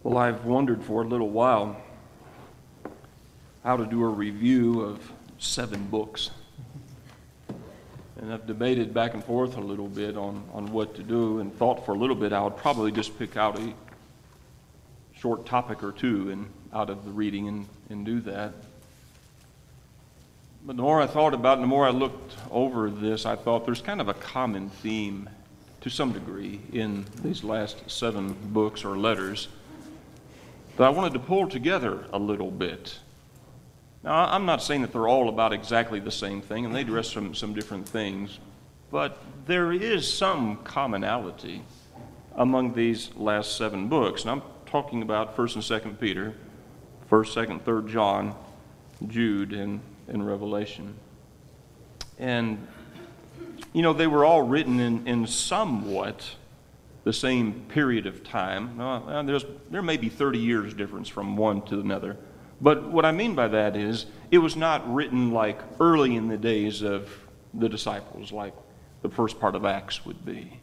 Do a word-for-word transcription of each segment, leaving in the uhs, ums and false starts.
Well, I've wondered for a little while how to do a review of seven books. And I've debated back and forth a little bit on, on what to do, and thought for a little bit I would probably just pick out a short topic or two and out of the reading and, and do that. But the more I thought about it, the more I looked over this, I thought there's kind of a common theme to some degree in these last seven books or letters that I wanted to pull together a little bit. Now, I'm not saying that they're all about exactly the same thing, and they address some, some different things, but there is some commonality among these last seven books. And I'm talking about First and Second Peter, First, Second, Third John, Jude, and, and Revelation. And, you know, they were all written in, in somewhat the same period of time. Uh, there's, there may be thirty years difference from one to another. But what I mean by that is, it was not written like early in the days of the disciples, like the first part of Acts would be.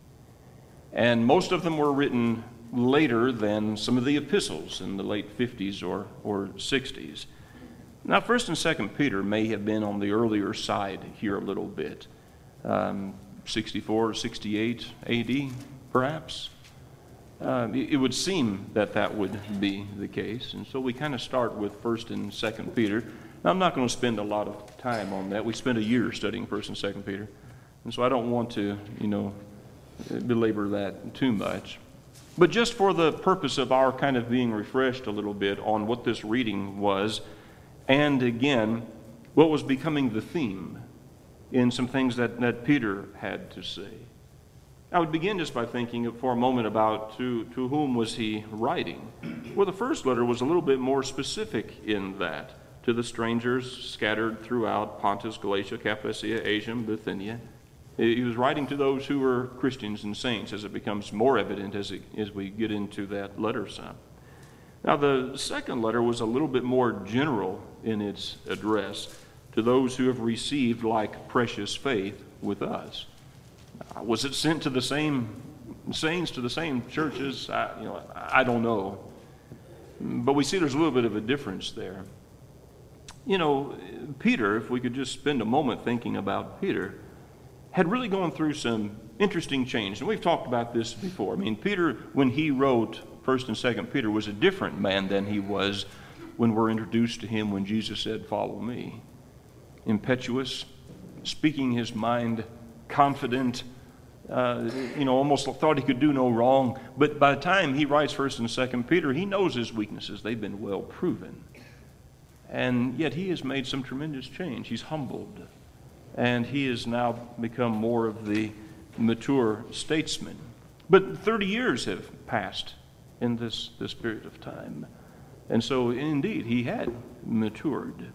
And most of them were written later than some of the epistles in the late fifties or, or sixties. Now, First and Second Peter may have been on the earlier side here a little bit. Um, sixty-four or sixty-eight A D, perhaps. Uh, it would seem that that would be the case. And so we kind of start with First and Second Peter. Now, I'm not going to spend a lot of time on that. We spent a year studying First and Second Peter. And so I don't want to, you know, belabor that too much. But just for the purpose of our kind of being refreshed a little bit on what this reading was, and again, what was becoming the theme in some things that, that Peter had to say. I would begin just by thinking for a moment about to, to whom was he writing. Well, the first letter was a little bit more specific in that, to the strangers scattered throughout Pontus, Galatia, Cappadocia, Asia, Bithynia. He was writing to those who were Christians and saints, as it becomes more evident as, it, as we get into that letter some. Now, the second letter was a little bit more general in its address to those who have received like precious faith with us. Was it sent to the same saints, to the same churches? I, you know, I don't know. But we see there's a little bit of a difference there. You know, Peter, if we could just spend a moment thinking about Peter, had really gone through some interesting change. And we've talked about this before. I mean, Peter, when he wrote First and Second Peter, was a different man than he was when we're introduced to him when Jesus said, "Follow me." Impetuous, speaking his mind, confident, uh, you know, almost thought he could do no wrong. But by the time he writes First and Second Peter, he knows his weaknesses. They've been well proven. And yet he has made some tremendous change. He's humbled. And he has now become more of the mature statesman. But thirty years have passed in this, this period of time. And so, indeed, he had matured.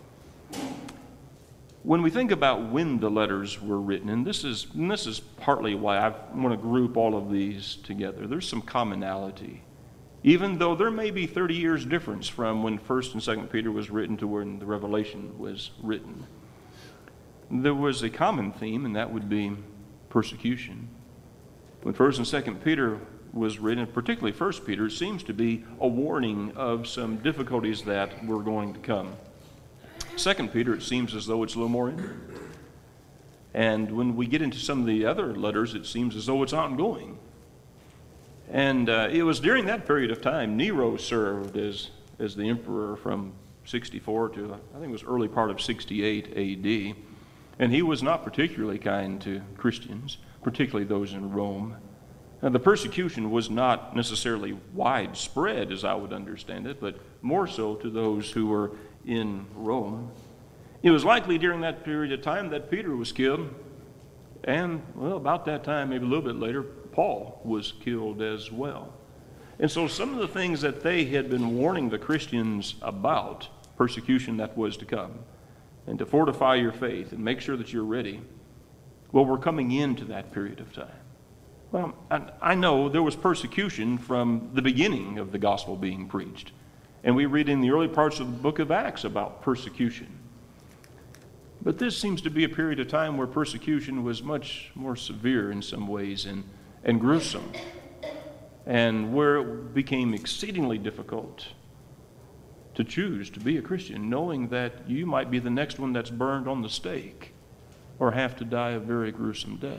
When we think about when the letters were written, and this is and this is partly why I want to group all of these together, there's some commonality. Even though there may be thirty years difference from when First and Second Peter was written to when the Revelation was written. There was a common theme, and that would be persecution. When First and Second Peter was written, particularly First Peter, seems to be a warning of some difficulties that were going to come. Second Peter, it seems as though it's a little more in. And when we get into some of the other letters, it seems as though it's ongoing. And uh, it was during that period of time, Nero served as, as the emperor from sixty-four to, I think it was early part of sixty-eight A D. And he was not particularly kind to Christians, particularly those in Rome. Now, the persecution was not necessarily widespread, as I would understand it, but more so to those who were in Rome. It was likely during that period of time that Peter was killed, and, well, about that time, maybe a little bit later, Paul was killed as well. And so some of the things that they had been warning the Christians about, persecution that was to come, and to fortify your faith and make sure that you're ready, well, we're coming into that period of time. Well, I know there was persecution from the beginning of the gospel being preached. And we read in the early parts of the book of Acts about persecution. But this seems to be a period of time where persecution was much more severe in some ways and, and gruesome. and where it became exceedingly difficult to choose to be a Christian, knowing that you might be the next one that's burned on the stake or have to die a very gruesome death.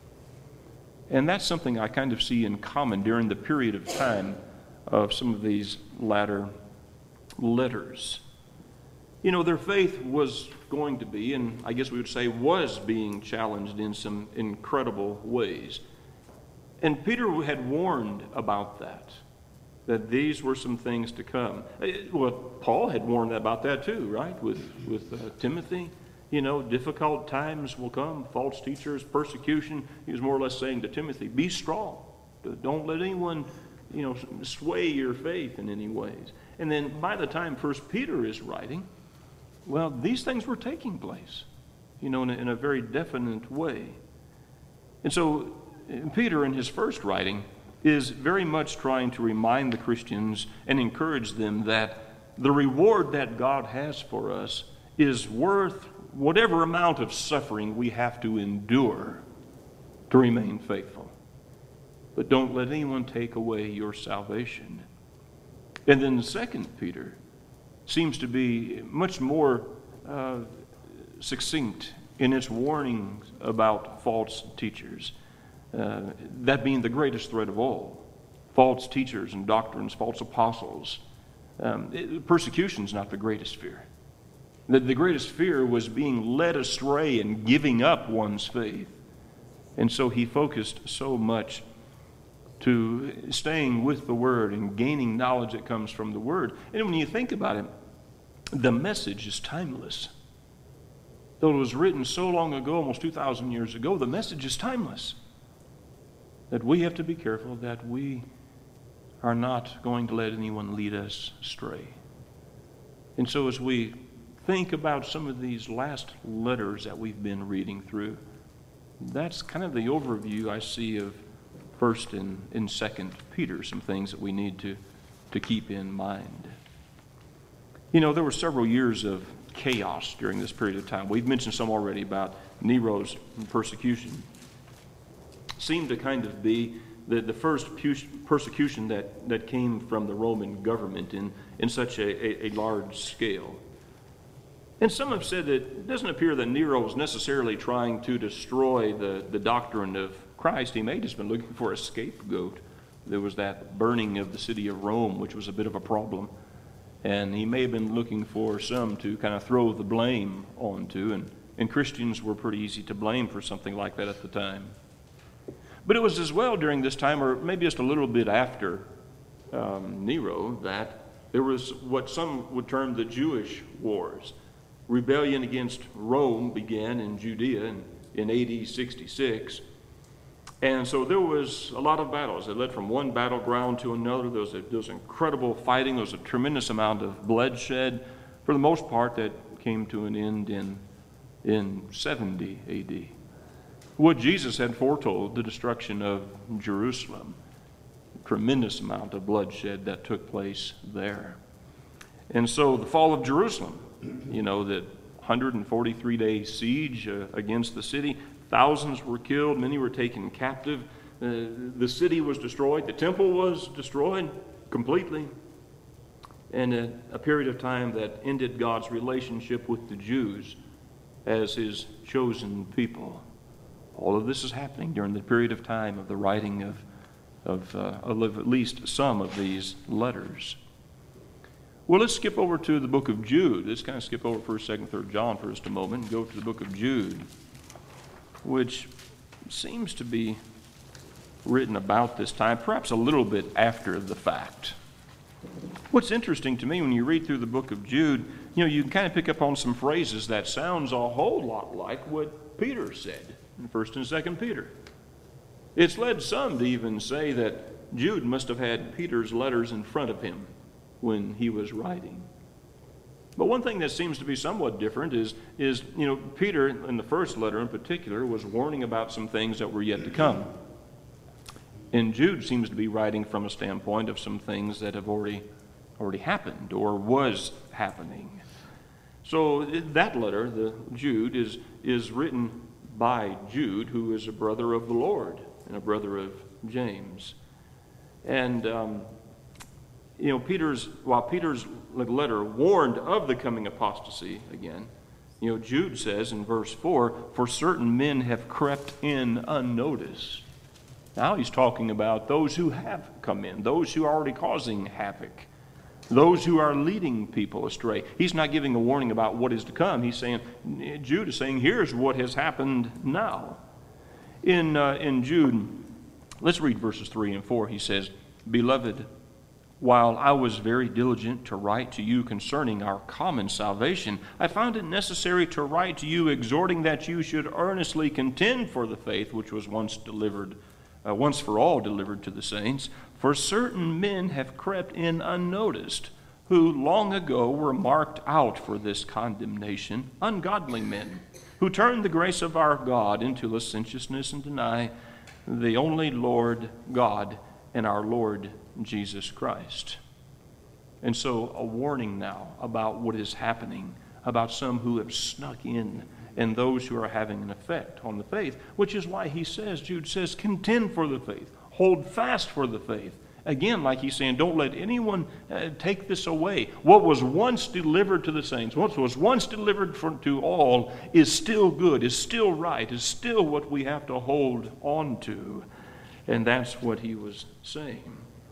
And that's something I kind of see in common during the period of time of some of these latter letters. You know, their faith was going to be, and I guess we would say was being challenged in some incredible ways. And Peter had warned about that, that these were some things to come. Well, Paul had warned about that too, right, with, with uh, Timothy. You know, difficult times will come, false teachers, persecution. He was more or less saying to Timothy, be strong. Don't let anyone, you know, sway your faith in any ways. And then by the time First Peter is writing, well, these things were taking place, you know, in a, in a very definite way. And so Peter, in his first writing, is very much trying to remind the Christians and encourage them that the reward that God has for us is worth whatever amount of suffering we have to endure to remain faithful. But don't let anyone take away your salvation. And then the second Peter seems to be much more uh, succinct in its warnings about false teachers. Uh, that being the greatest threat of all. False teachers and doctrines, false apostles. Um, it, persecution is not the greatest fear. The, the greatest fear was being led astray and giving up one's faith. And so he focused so much to staying with the Word and gaining knowledge that comes from the Word. And when you think about it, the message is timeless. Though it was written so long ago, almost two thousand years ago, the message is timeless. That we have to be careful that we are not going to let anyone lead us astray. And so as we think about some of these last letters that we've been reading through, that's kind of the overview I see of First and, and Second Peter, some things that we need to, to keep in mind. You know, there were several years of chaos during this period of time. We've mentioned some already about Nero's persecution. Seemed to kind of be the, the first persecution that, that came from the Roman government in, in such a, a, a large scale. And some have said that it doesn't appear that Nero was necessarily trying to destroy the, the doctrine of Christ. He may have just been looking for a scapegoat. There was that burning of the city of Rome, which was a bit of a problem. And he may have been looking for some to kind of throw the blame onto. And, and Christians were pretty easy to blame for something like that at the time. But it was as well during this time, or maybe just a little bit after um, Nero, that there was what some would term the Jewish Wars. Rebellion against Rome began in Judea in, in A D sixty-six. And so there was a lot of battles. It led from one battleground to another. There was, a, there was incredible fighting. There was a tremendous amount of bloodshed. For the most part, that came to an end in, in seventy A D. What Jesus had foretold, the destruction of Jerusalem. A tremendous amount of bloodshed that took place there. And so the fall of Jerusalem, you know, that one hundred forty-three day siege uh, against the city. Thousands were killed. Many were taken captive. Uh, the city was destroyed. The temple was destroyed completely. And a, a period of time that ended God's relationship with the Jews as his chosen people. All of this is happening during the period of time of the writing of, of, uh, of at least some of these letters. Well, let's skip over to the book of Jude. Let's kind of skip over first, second, third John for just a moment and go to the book of Jude, which seems to be written about this time, perhaps a little bit after the fact. What's interesting to me when you read through the book of Jude, you know, you can kind of pick up on some phrases that sounds a whole lot like what Peter said in First and Second Peter. It's led some to even say that Jude must have had Peter's letters in front of him when he was writing. But one thing that seems to be somewhat different is, is, you know, Peter, in the first letter in particular, was warning about some things that were yet to come. And Jude seems to be writing from a standpoint of some things that have already, already happened or was happening. So that letter, the Jude, is, is written by Jude, who is a brother of the Lord and a brother of James. And, um, you know, Peter's, while Peter's letter warned of the coming apostasy again, you know, Jude says in verse four, for certain men have crept in unnoticed. Now he's talking about those who have come in, those who are already causing havoc, those who are leading people astray. He's not giving a warning about what is to come. He's saying, Jude is saying, here's what has happened now. In, uh, in Jude, let's read verses three and four. He says, Beloved, while I was very diligent to write to you concerning our common salvation, I found it necessary to write to you exhorting that you should earnestly contend for the faith which was once delivered, uh, once for all delivered to the saints. For certain men have crept in unnoticed, who long ago were marked out for this condemnation, ungodly men, who turned the grace of our God into licentiousness and deny the only Lord God and our Lord Jesus Christ. And so a warning now about what is happening, about some who have snuck in and those who are having an effect on the faith, which is why he says, Jude says, contend for the faith, hold fast for the faith. Again, like he's saying, don't let anyone uh, take this away. What was once delivered to the saints, what was once delivered for, to all, is still good, is still right, is still what we have to hold on to. And that's what he was saying.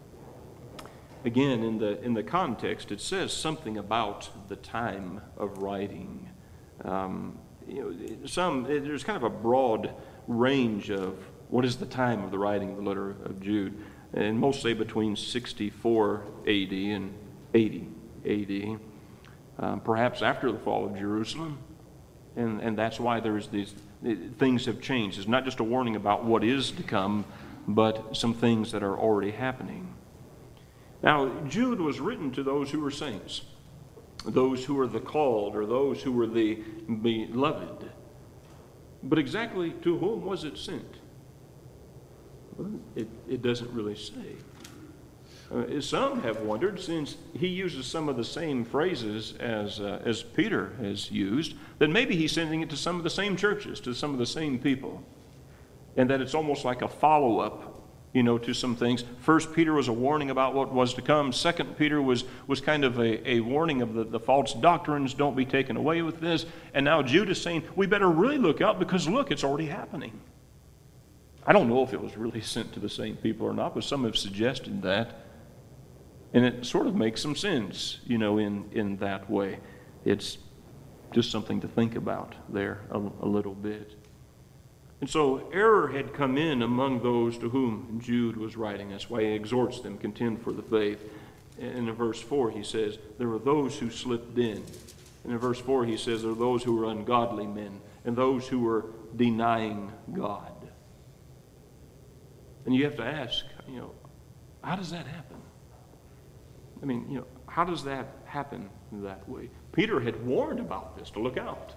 Again, in the in the context, it says something about the time of writing. Um, you know, some there's kind of a broad range of what is the time of the writing of the letter of Jude, and most say between sixty-four A D and eighty A D, um, perhaps after the fall of Jerusalem, and and that's why there's these things have changed. It's not just a warning about what is to come, but some things that are already happening. Now, Jude was written to those who were saints, those who were the called, or those who were the beloved. But exactly to whom was it sent? Well, it, it doesn't really say. Uh, some have wondered, since he uses some of the same phrases as, uh, as Peter has used, that maybe he's sending it to some of the same churches, to some of the same people, and that it's almost like a follow-up, you know, to some things. First Peter was a warning about what was to come. Second Peter was, was kind of a, a warning of the, the false doctrines, don't be taken away with this. And now Jude is saying, we better really look out because look, it's already happening. I don't know if it was really sent to the same people or not, but some have suggested that. And it sort of makes some sense, you know, in, in that way. It's just something to think about there a, a little bit. And so error had come in among those to whom Jude was writing. That's why he exhorts them, contend for the faith. And in verse four he says, there were those who slipped in. And in verse four he says, there are those who were ungodly men and those who were denying God. And you have to ask, you know, how does that happen? I mean, you know, how does that happen that way? Peter had warned about this, to look out.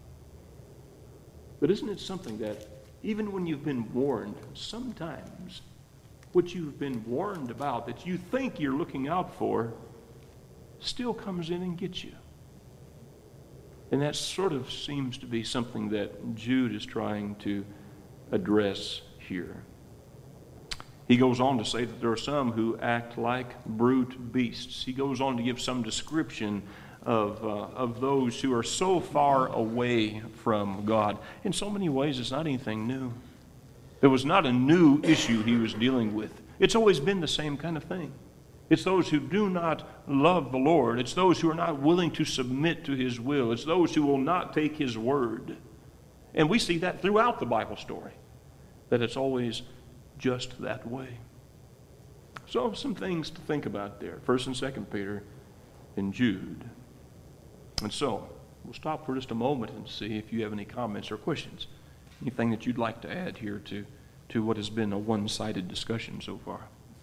But isn't it something that even when you've been warned, sometimes what you've been warned about that you think you're looking out for still comes in and gets you? And that sort of seems to be something that Jude is trying to address here. He goes on to say that there are some who act like brute beasts. He goes on to give some description of, uh, of those who are so far away from God. In so many ways, it's not anything new. It was not a new issue he was dealing with. It's always been the same kind of thing. It's those who do not love the Lord. It's those who are not willing to submit to his will. It's those who will not take his word. And we see that throughout the Bible story, that it's always just that way. So some things to think about there. First and Second Peter and Jude. And so we'll stop for just a moment and see if you have any comments or questions. Anything that you'd like to add here to, to what has been a one-sided discussion so far.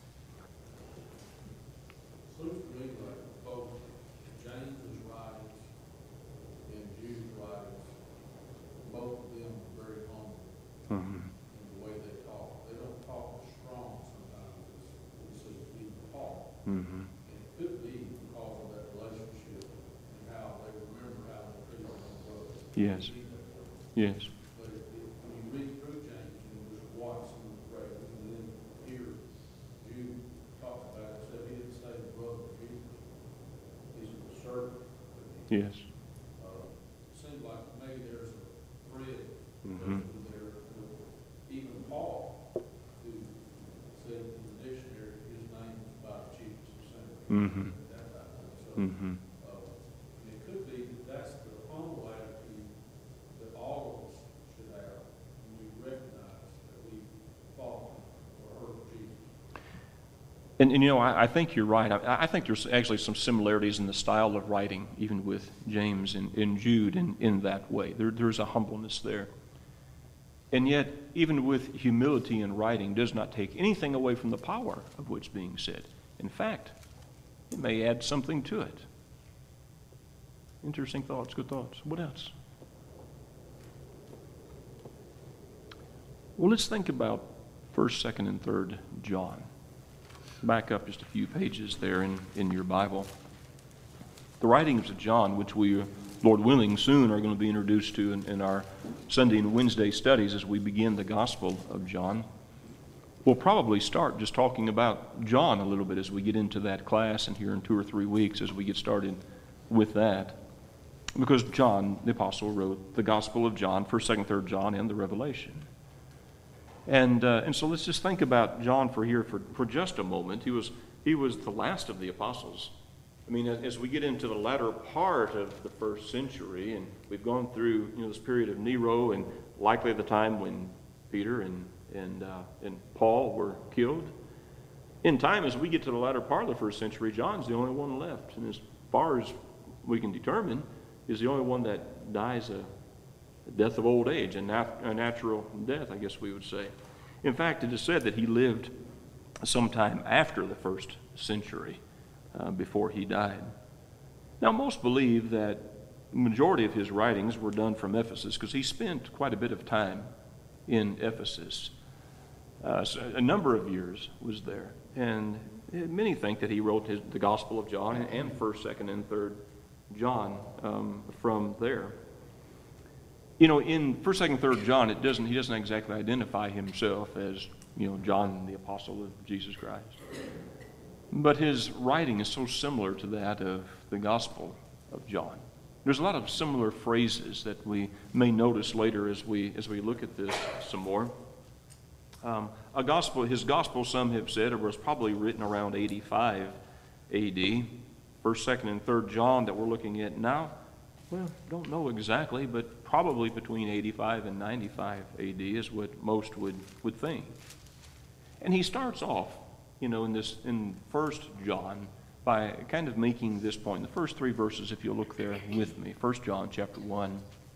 Seems to me like both James's writings and Jude's writings, both of them are very humble. Mm-hmm. Mm-hmm. It could be because of that relationship and how they remember how they treated one another. Yes. Yes. But it, it, when you read through James, you just watch some of the phrases and then hear Jude Yes. Uh, Seems like maybe there's a thread Mm-hmm. there. Even Paul, who said in the dictionary, his name was about Jesus the same. Mm-hmm. That type of thing. So, Mm-hmm. uh, it could be that that's the humble attitude that all of us should have when we recognize that we've fallen or hurt Jesus. And, and you know, I, I think you're right. I, I think there's actually some similarities in the style of writing, even with James and, and Jude in, in that way. There, there's a humbleness there. And yet, even with humility in writing does not take anything away from the power of what's being said. In fact, it may add something to it. Interesting thoughts, good thoughts. What else? Well, let's think about first, second, and third John. Back up just a few pages there in, in your Bible. The writings of John, which we, Lord willing, soon are going to be introduced to in, in our Sunday and Wednesday studies as we begin the Gospel of John. We'll probably start just talking about John a little bit as we get into that class, and here in two or three weeks as we get started with that. Because John, the Apostle, wrote the Gospel of John, first, second, third John, and the Revelation. And uh, and so let's just think about John for here for, for just a moment. He was he was the last of the apostles. I mean, as we get into the latter part of the first century, and we've gone through you know this period of Nero, and likely the time when Peter and and uh, and Paul were killed. In time, as we get to the latter part of the first century, John's the only one left, and as far as we can determine, is the only one that dies a death of old age, a, nat- a natural death, I guess we would say. In fact, it is said that he lived sometime after the first century, uh, before he died. Now, most believe that the majority of his writings were done from Ephesus, because he spent quite a bit of time in Ephesus. Uh, so a number of years was there. And many think that he wrote his, the Gospel of John and first, second, and third John um, from there. You know, in first, second, third John, it doesn't. He doesn't exactly identify himself as, you know, John, the apostle of Jesus Christ. But his writing is so similar to that of the Gospel of John. There's a lot of similar phrases that we may notice later as we as we look at this some more. Um, a gospel, his gospel, some have said, was probably written around eighty-five A D. First, second, and third John that we're looking at now, well, don't know exactly, but probably between eighty-five and ninety-five A D is what most would, would think. And he starts off, you know, in this in First John by kind of making this point. The first three verses, if you'll look there with me. First John chapter one.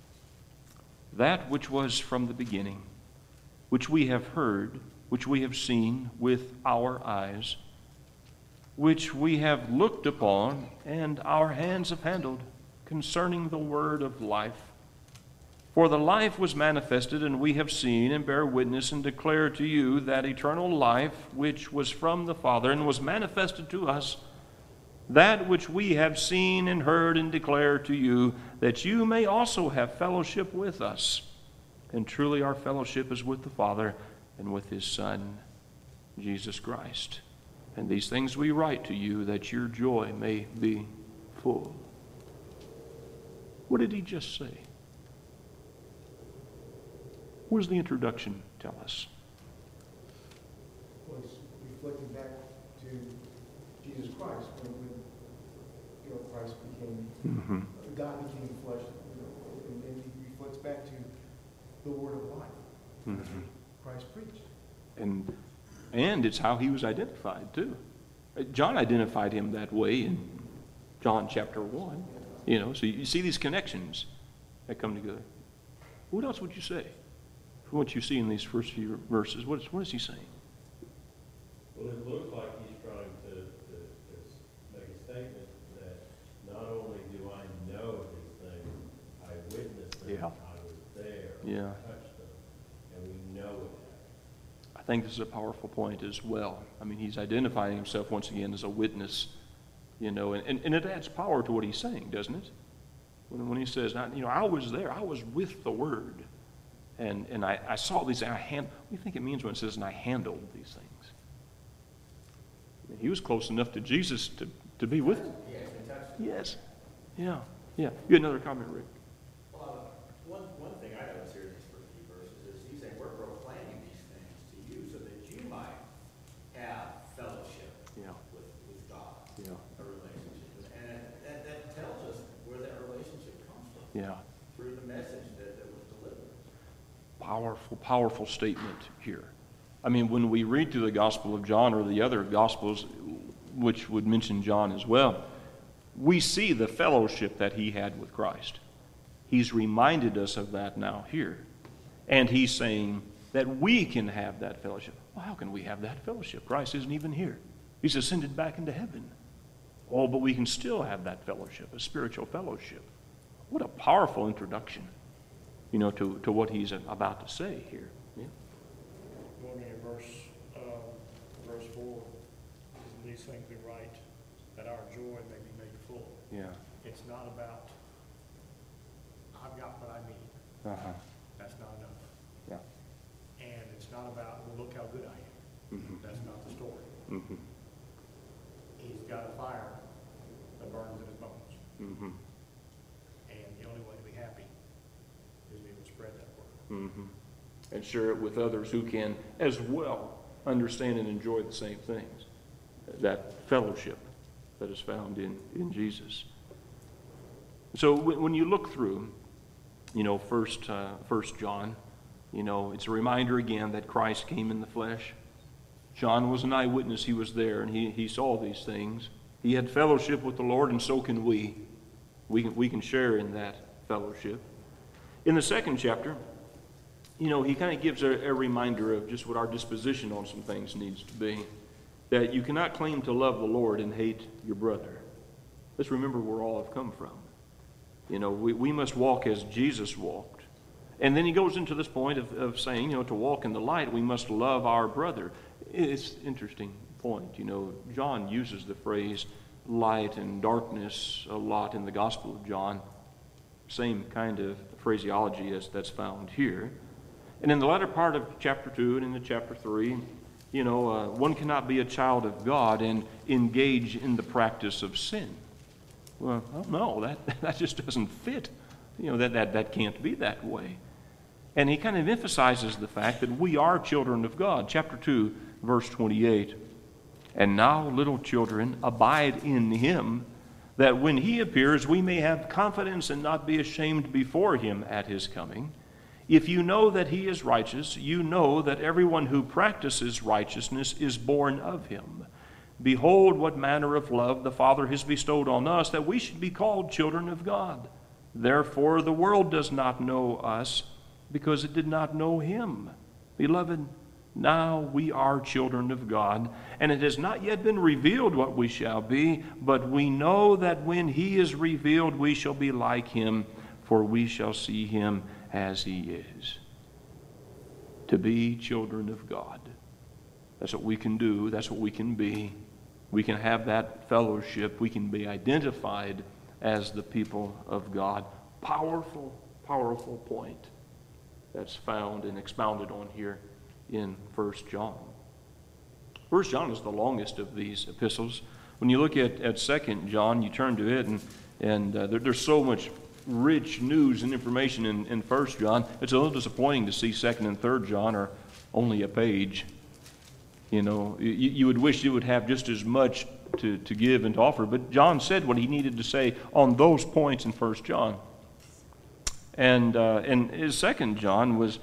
That which was from the beginning, which we have heard, which we have seen with our eyes, which we have looked upon, and our hands have handled, concerning the word of life. For the life was manifested, and we have seen, and bear witness, and declare to you that eternal life which was from the Father, and was manifested to us, that which we have seen and heard and declare to you, that you may also have fellowship with us. And truly our fellowship is with the Father and with His Son, Jesus Christ. And these things we write to you, that your joy may be full. What did he just say? What does the introduction tell us? Was reflecting back to Jesus Christ when, when you know Christ became Mm-hmm. God became flesh, you know, and, and he reflects back to the word of life Mm-hmm. Christ preached. And and it's how he was identified too. John identified him that way in John chapter one. You know, so you see these connections that come together. What else would you say from what you see in these first few verses? What is, what is he saying? Well, it looks like he's trying to, to, to make a statement that not only do I know these things, I witnessed them, Yeah. I was there, Yeah. I touched them, and we know it. I think this is a powerful point as well. I mean, he's identifying himself once again as a witness, you know, and, and, and it adds power to what he's saying, doesn't it? When, when he says, you know, I was there, I was with the Word, and, and I, I saw these, and I hand, what do you think it means when it says, and I handled these things? I mean, he was close enough to Jesus to, to be with him. Yes. Yeah. Yeah. You had another comment, Rick? Well, uh, one, one thing I notice here in these first few verses is he's saying, we're proclaiming these things to you so that you might have fellowship Yeah. with, with God, Yeah. a relationship. with- And that, that tells us where that relationship comes from, Yeah. through the message that, that was delivered. Powerful, powerful statement here. I mean, when we read through the Gospel of John or the other Gospels, which would mention John as well, we see the fellowship that he had with Christ. He's reminded us of that now here. And he's saying that we can have that fellowship. Well, how can we have that fellowship? Christ isn't even here. He's ascended back into heaven. Oh, but we can still have that fellowship, a spiritual fellowship. What a powerful introduction, you know, to, to what he's about to say here. Yeah. Going in verse, um, verse four, these things we write, that our joy may be made full. Yeah. It's not about, I've got what I need. Uh-huh. That's not enough. Yeah. And it's not about, well, look how good I am. Mm-hmm. That's not the story. Mm-hmm. He's got a fire that burns in his bones. Mm-hmm. And the only way to be happy is to be able to spread that word. Mm-hmm. And share it with others who can as well understand and enjoy the same things. That fellowship that is found in, in Jesus. So when, when you look through, you know, first, uh, first John, you know, it's a reminder again that Christ came in the flesh. John was an eyewitness. He was there, and he, he saw these things. He had fellowship with the Lord, and so can we. We can, we can share in that fellowship. In the second chapter, you know, he kind of gives a, a reminder of just what our disposition on some things needs to be. That you cannot claim to love the Lord and hate your brother. Let's remember where all have come from. You know, we, we must walk as Jesus walked. And then he goes into this point of, of saying, you know, to walk in the light, we must love our brother. It's an interesting point. You know, John uses the phrase light and darkness a lot in the Gospel of John. Same kind of phraseology as that's found here. And in the latter part of chapter two and into chapter three, you know, uh, one cannot be a child of God and engage in the practice of sin. Well, no, that, that just doesn't fit. You know, that, that, that can't be that way. And he kind of emphasizes the fact that we are children of God. Chapter two, verse twenty-eight. And now, little children, abide in him, that when he appears, we may have confidence and not be ashamed before him at his coming. If you know that he is righteous, you know that everyone who practices righteousness is born of him. Behold, what manner of love the Father has bestowed on us, that we should be called children of God. Therefore, the world does not know us, because it did not know him. Beloved, now we are children of God, and it has not yet been revealed what we shall be, but we know that when he is revealed, we shall be like him, for we shall see him as he is. To be children of God. That's what we can do. That's what we can be. We can have that fellowship. We can be identified as the people of God. Powerful, powerful point that's found and expounded on here in First John. First John is the longest of these epistles. When you look at, at Second John, you turn to it, and, and uh, there, there's so much rich news and information in, in First John. It's a little disappointing to see Second and Third John are only a page. You know, you, you would wish you would have just as much to, to give and to offer, but John said what he needed to say on those points in First John. And, uh, and his Second John was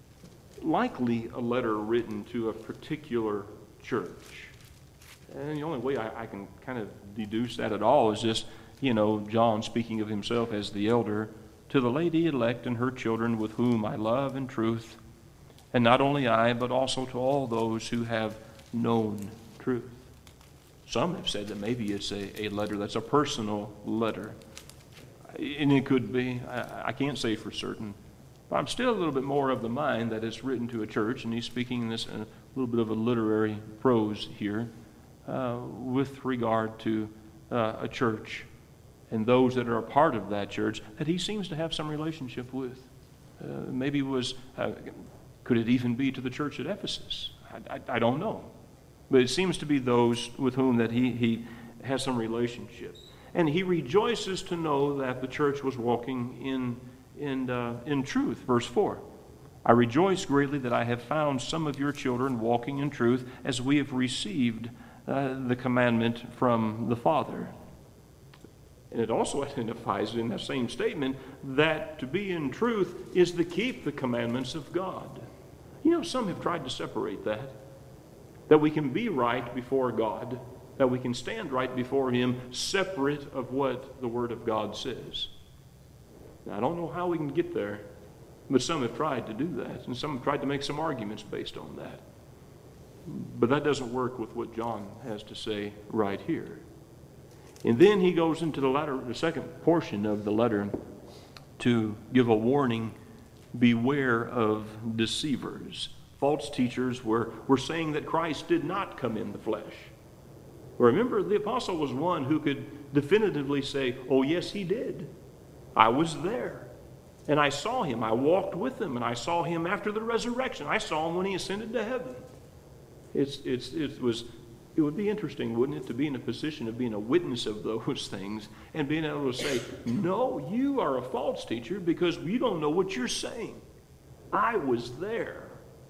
likely a letter written to a particular church. And the only way I, I can kind of deduce that at all is just, you know, John speaking of himself as the elder, to the lady elect and her children with whom I love in truth, and not only I, but also to all those who have known truth. Some have said that maybe it's a, a letter that's a personal letter. And it could be. I, I can't say for certain. But I'm still a little bit more of the mind that it's written to a church, and he's speaking in this a little bit of a literary prose here uh, with regard to uh, a church and those that are a part of that church that he seems to have some relationship with. Uh, maybe it was, uh, could it even be to the church at Ephesus? I, I, I don't know. But it seems to be those with whom that he, he has some relationship. And he rejoices to know that the church was walking in, in, uh, in truth. Verse four, I rejoice greatly that I have found some of your children walking in truth as we have received uh, the commandment from the Father. And it also identifies in that same statement that to be in truth is to keep the commandments of God. You know, some have tried to separate that. That we can be right before God, that we can stand right before Him separate of what the Word of God says. Now, I don't know how we can get there, but some have tried to do that, and some have tried to make some arguments based on that. But that doesn't work with what John has to say right here. And then he goes into the latter, the second portion of the letter to give a warning, beware of deceivers. False teachers were, were saying that Christ did not come in the flesh. Remember, the apostle was one who could definitively say, oh yes, he did. I was there. And I saw him. I walked with him. And I saw him after the resurrection. I saw him when he ascended to heaven. It's, it's, it, was, it would be interesting, wouldn't it, to be in a position of being a witness of those things and being able to say, no, you are a false teacher because you don't know what you're saying. I was there.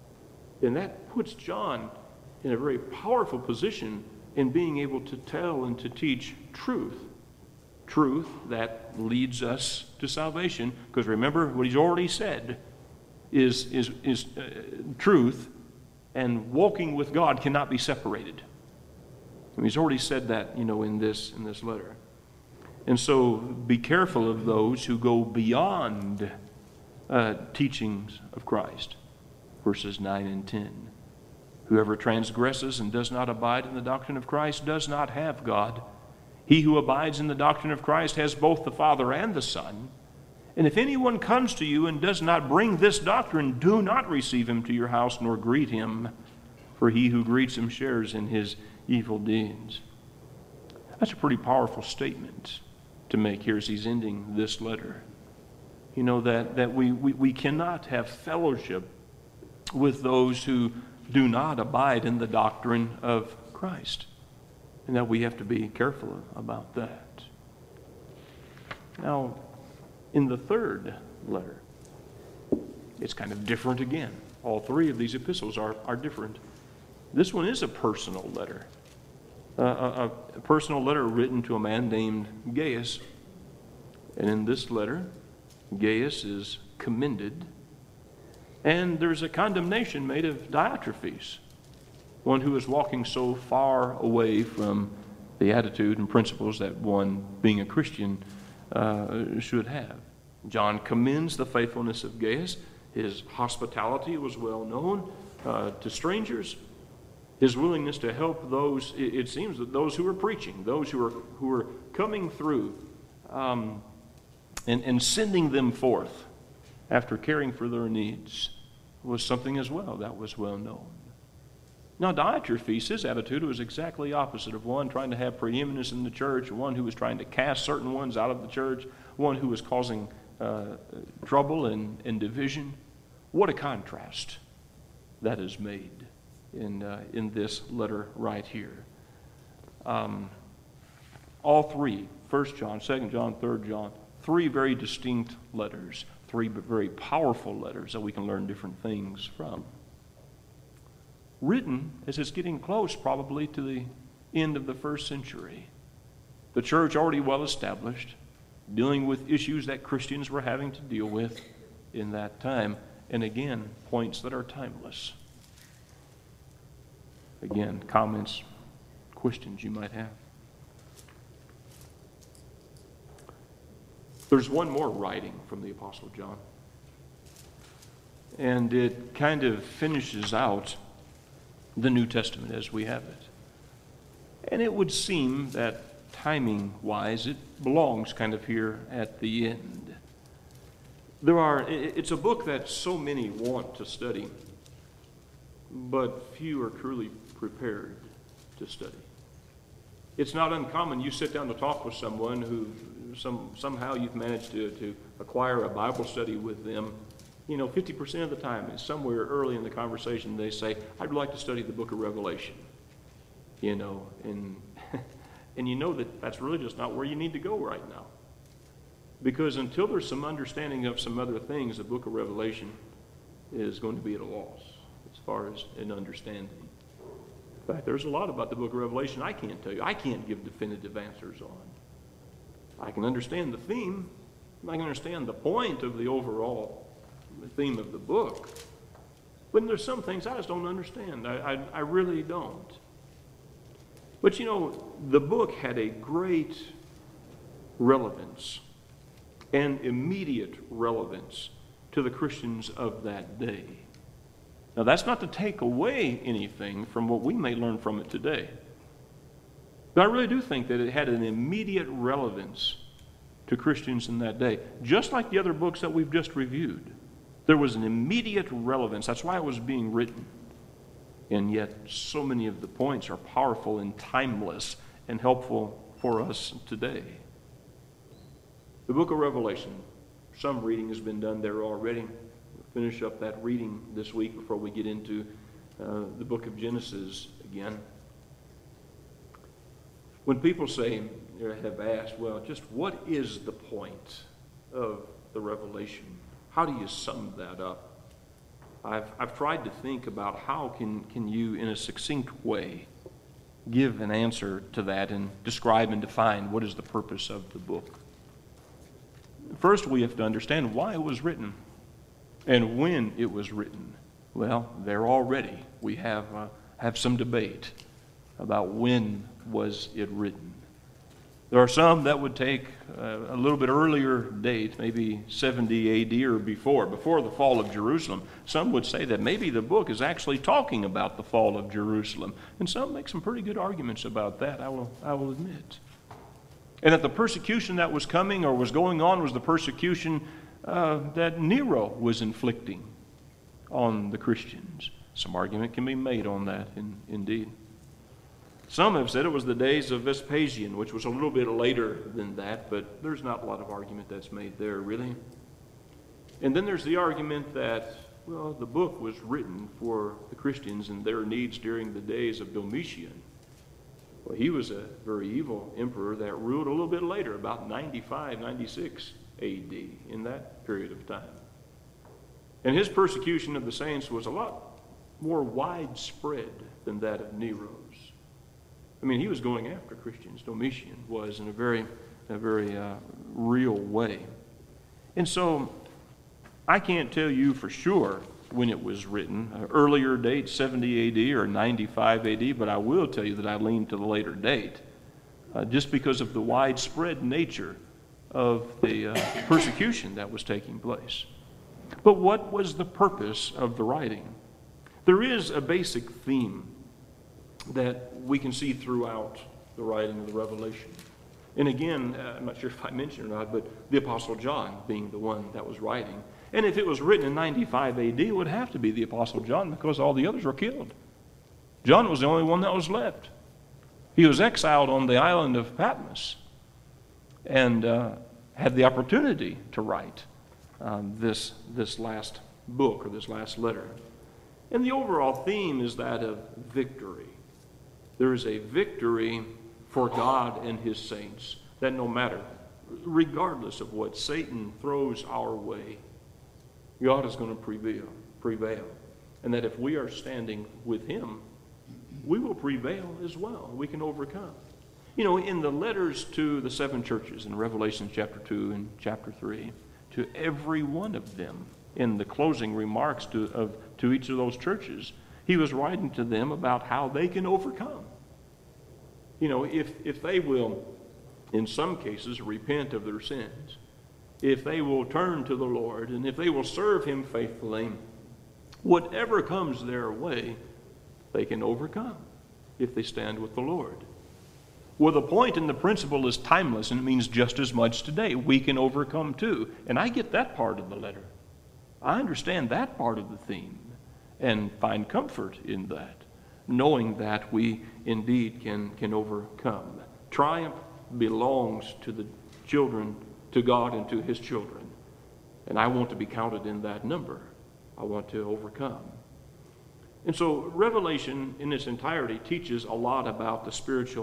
And that puts John in a very powerful position in being able to tell and to teach truth. Truth that leads us to salvation. Because remember, what he's already said is, is, is uh, truth and walking with God cannot be separated. And he's already said that, you know, in this, in this letter. And so be careful of those who go beyond uh, teachings of Christ. Verses nine and ten. Whoever transgresses and does not abide in the doctrine of Christ does not have God. He who abides in the doctrine of Christ has both the Father and the Son. And if anyone comes to you and does not bring this doctrine, do not receive him to your house nor greet him, for he who greets him shares in his evil deeds. That's a pretty powerful statement to make here as he's ending this letter. You know, that, that we, we, we cannot have fellowship with those who do not abide in the doctrine of Christ. And that we have to be careful about that. Now, in the third letter, it's kind of different again. All three of these epistles are, are different. This one is a personal letter. Uh, a, a personal letter written to a man named Gaius. And in this letter, Gaius is commended. And there's a condemnation made of Diotrephes, one who is walking so far away from the attitude and principles that one, being a Christian, uh, should have. John commends the faithfulness of Gaius. His hospitality was well known uh, to strangers. His willingness to help those, it, it seems that those who are preaching, those who are, who are coming through, um, and, and sending them forth after caring for their needs, was something as well that was well known. Now, Diotrephes, his attitude was exactly opposite of one trying to have preeminence in the church, one who was trying to cast certain ones out of the church, one who was causing uh, trouble and, and division. What a contrast that is made in, uh, in this letter right here. Um, all three, First John, Second John, Third John, three very distinct letters, three very powerful letters that we can learn different things from. Written as it's getting close probably to the end of the first century. The church already well established, dealing with issues that Christians were having to deal with in that time. And again, points that are timeless. Again, comments, questions you might have. There's one more writing from the Apostle John. And it kind of finishes out the New Testament as we have it. And it would seem that timing-wise, it belongs kind of here at the end. There are, it's a book that so many want to study, but few are truly prepared to study. It's not uncommon you sit down to talk with someone who some, somehow you've managed to, to acquire a Bible study with them. You know, fifty percent of the time, it's somewhere early in the conversation, they say, I'd like to study the book of Revelation. You know, and And you know that that's really just not where you need to go right now. Because until there's some understanding of some other things, the book of Revelation is going to be at a loss as far as an understanding. In fact, there's a lot about the book of Revelation I can't tell you. I can't give definitive answers on. I can understand the theme. I can understand the point of the overall theme of the book. But there's some things I just don't understand. I, I, I really don't. But you know, the book had a great relevance and immediate relevance to the Christians of that day. Now, that's not to take away anything from what we may learn from it today. But I really do think that it had an immediate relevance to Christians in that day, just like the other books that we've just reviewed. There was an immediate relevance. That's why it was being written. And yet, so many of the points are powerful and timeless and helpful for us today. The book of Revelation, some reading has been done there already. We'll finish up that reading this week before we get into uh, the book of Genesis again. When people say, or have asked, well, just what is the point of the Revelation? How do you sum that up? I've, I've tried to think about how can, can you, in a succinct way, give an answer to that and describe and define what is the purpose of the book. First, we have to understand why it was written and when it was written. Well, there already we have, uh, have some debate about when was it written. There are some that would take uh, a little bit earlier date, maybe seventy A D or before, before the fall of Jerusalem. Some would say that maybe the book is actually talking about the fall of Jerusalem. And some make some pretty good arguments about that, I will, I will admit. And that the persecution that was coming or was going on was the persecution uh, that Nero was inflicting on the Christians. Some argument can be made on that, in, indeed. Some have said it was the days of Vespasian, which was a little bit later than that, but there's not a lot of argument that's made there, really. And then there's the argument that, well, the book was written for the Christians and their needs during the days of Domitian. Well, he was a very evil emperor that ruled a little bit later, about ninety-five, ninety-six A D, in that period of time. And his persecution of the saints was a lot more widespread than that of Nero's. I mean, he was going after Christians. Domitian was in a very, a very uh, real way. And so, I can't tell you for sure when it was written, uh, earlier date, seventy A D or ninety-five A D, but I will tell you that I lean to the later date, uh, just because of the widespread nature of the uh, persecution that was taking place. But what was the purpose of the writing? There is a basic theme that we can see throughout the writing of the Revelation. And again, uh, I'm not sure if I mentioned it or not, but the Apostle John being the one that was writing. And if it was written in ninety-five A D, it would have to be the Apostle John because all the others were killed. John was the only one that was left. He was exiled on the island of Patmos and uh, had the opportunity to write um, this, this last book or this last letter. And the overall theme is that of victory. There is a victory for God and his saints that no matter, regardless of what Satan throws our way, God is going to prevail, prevail. And that if we are standing with him, we will prevail as well. We can overcome. You know, in the letters to the seven churches in Revelation chapter two and chapter three, to every one of them, in the closing remarks to, of, to each of those churches, he was writing to them about how they can overcome. You know, if, if they will, in some cases, repent of their sins, if they will turn to the Lord, and if they will serve him faithfully, whatever comes their way, they can overcome if they stand with the Lord. Well, the point and the principle is timeless, and it means just as much today. We can overcome too. And I get that part of the letter. I understand that part of the theme and find comfort in that, knowing that we indeed can, can overcome. Triumph belongs to the children, to God and to his children. And I want to be counted in that number. I want to overcome. And so Revelation in its entirety teaches a lot about the spiritual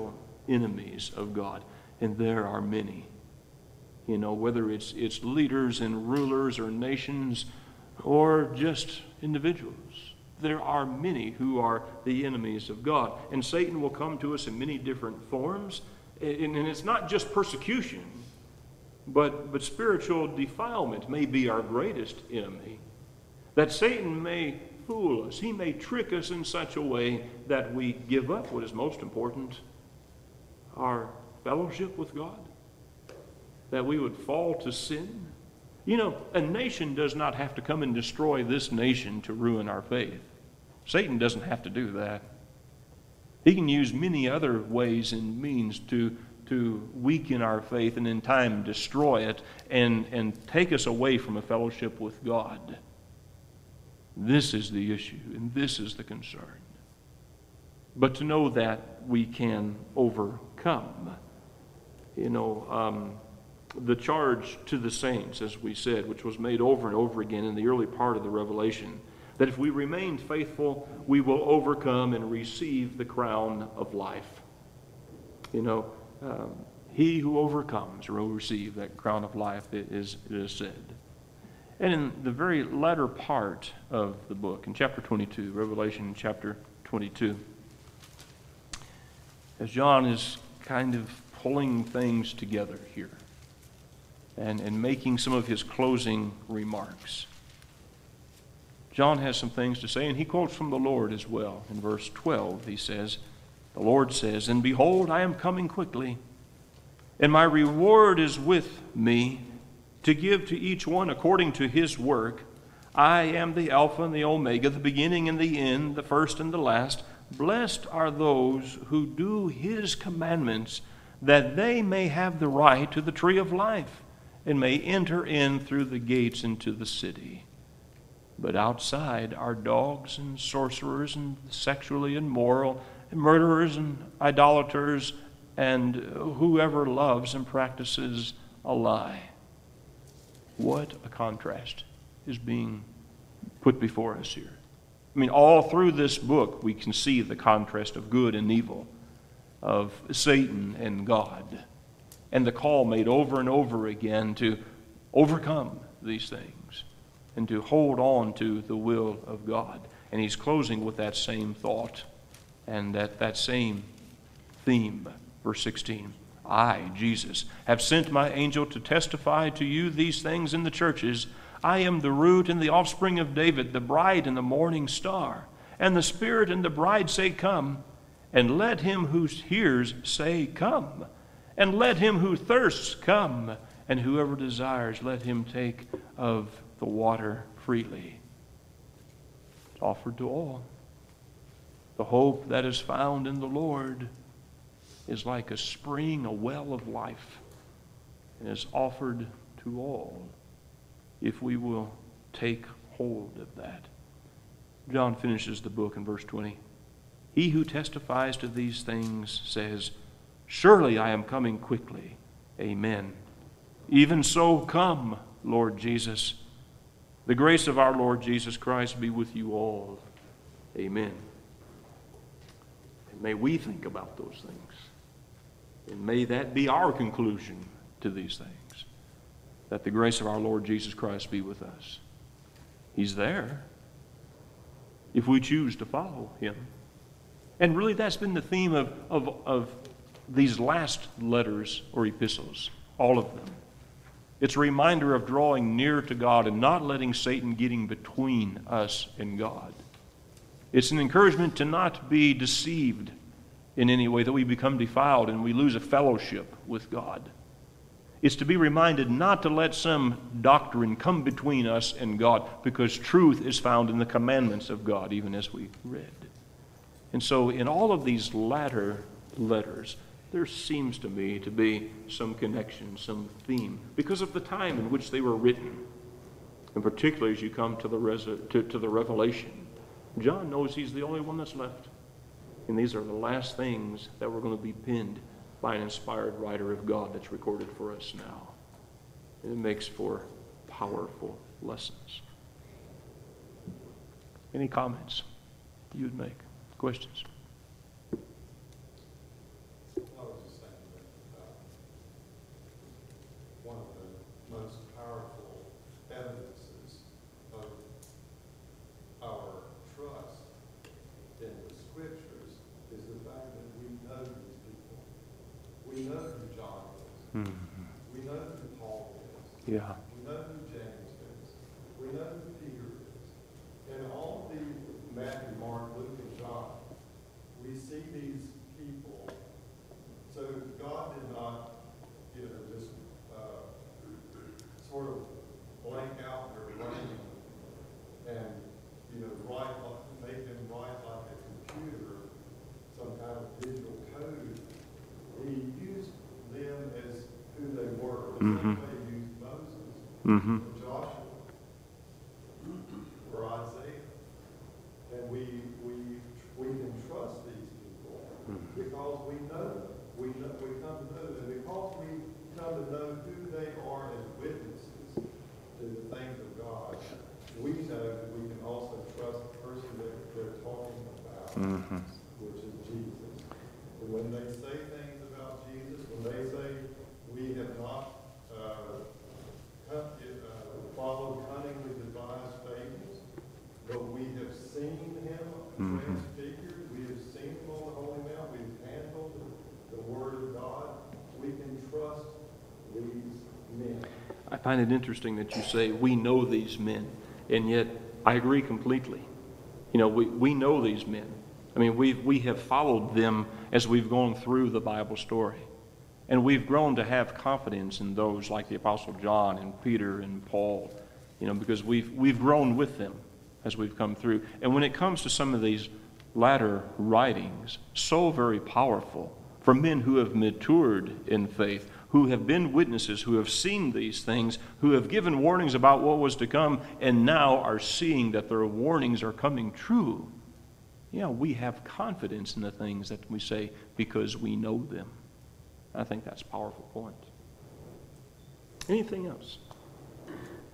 enemies of God. And there are many. You know, whether it's, it's leaders and rulers or nations or just individuals. There are many who are the enemies of God. And Satan will come to us in many different forms. And, and it's not just persecution, but, but spiritual defilement may be our greatest enemy. That Satan may fool us. He may trick us in such a way that we give up what is most important, our fellowship with God. That we would fall to sin. You know, a nation does not have to come and destroy this nation to ruin our faith. Satan doesn't have to do that. He can use many other ways and means to, to weaken our faith and in time destroy it and, and take us away from a fellowship with God. This is the issue, and this is the concern. But to know that we can overcome. You know, um, the charge to the saints, as we said, which was made over and over again in the early part of the Revelation, that if we remain faithful, we will overcome and receive the crown of life. You know, um, he who overcomes will receive that crown of life, it is, it is said. And in the very latter part of the book, in chapter twenty-two, Revelation chapter twenty-two, as John is kind of pulling things together here and, and making some of his closing remarks, John has some things to say, and he quotes from the Lord as well. In verse twelve, he says, the Lord says, "And behold, I am coming quickly, and my reward is with me, to give to each one according to his work. I am the Alpha and the Omega, the beginning and the end, the first and the last. Blessed are those who do his commandments, that they may have the right to the tree of life, and may enter in through the gates into the city. But outside are dogs and sorcerers and sexually immoral, and murderers and idolaters, and whoever loves and practices a lie." What a contrast is being put before us here. I mean, all through this book, we can see the contrast of good and evil, of Satan and God, and the call made over and over again to overcome these things and to hold on to the will of God. And he's closing with that same thought and that, that same theme. Verse sixteen. "I, Jesus, have sent my angel to testify to you these things in the churches. I am the root and the offspring of David, the bride and the morning star. And the Spirit and the bride say, Come. And let him who hears say, Come. And let him who thirsts come. And whoever desires, let him take of the water freely." It's offered to all. The hope that is found in the Lord is like a spring, a well of life, and is offered to all if we will take hold of that. John finishes the book in verse twenty. "He who testifies to these things says, Surely I am coming quickly. Amen. Even so, come, Lord Jesus. The grace of our Lord Jesus Christ be with you all. Amen." And may we think about those things. And may that be our conclusion to these things. That the grace of our Lord Jesus Christ be with us. He's there if we choose to follow him. And really that's been the theme of, of, of these last letters or epistles, all of them. It's a reminder of drawing near to God and not letting Satan getting between us and God. It's an encouragement to not be deceived in any way, that we become defiled and we lose a fellowship with God. It's to be reminded not to let some doctrine come between us and God, because truth is found in the commandments of God, even as we read. And so in all of these latter letters, there seems to me to be some connection, some theme, because of the time in which they were written. And particularly as you come to the, res- to, to the Revelation, John knows he's the only one that's left. And these are the last things that were going to be penned by an inspired writer of God that's recorded for us now. And it makes for powerful lessons. Any comments you'd make? Questions? I was John is. Mhm. We know who Paul is. Yeah. We know who James is. We know who Peter is. And all of these, Matthew, Mark, Luke, and John, we see these people. So God did not, you know, just uh, sort of blank out their brain and, you know, write like, make them write like a computer, some kind of digital code. He used them as who they were. The Mhm. same way he used Moses, Mm-hmm. or Joshua, or Isaiah. And we, we, we can trust these people because we know them. We, know, we come to know them. Because we come to know who they are as witnesses to the things of God, we know that we can also trust the person that they're talking about, Mm-hmm. which is Jesus. And when they say things about Jesus, when they say we have not uh, cut, uh, followed cunningly devised fables, but we have seen him Mhm. transfigured, we have seen him on the Holy Mount, we've handled the Word of God, we can trust these men. I find it interesting that you say, we know these men, and yet I agree completely. You know, we, we know these men. I mean, we we have followed them as we've gone through the Bible story. And we've grown to have confidence in those like the Apostle John and Peter and Paul, you know, because we've we've grown with them as we've come through. And when it comes to some of these latter writings, so very powerful for men who have matured in faith, who have been witnesses, who have seen these things, who have given warnings about what was to come, and now are seeing that their warnings are coming true. Yeah, we have confidence in the things that we say because we know them. I think that's a powerful point. Anything else?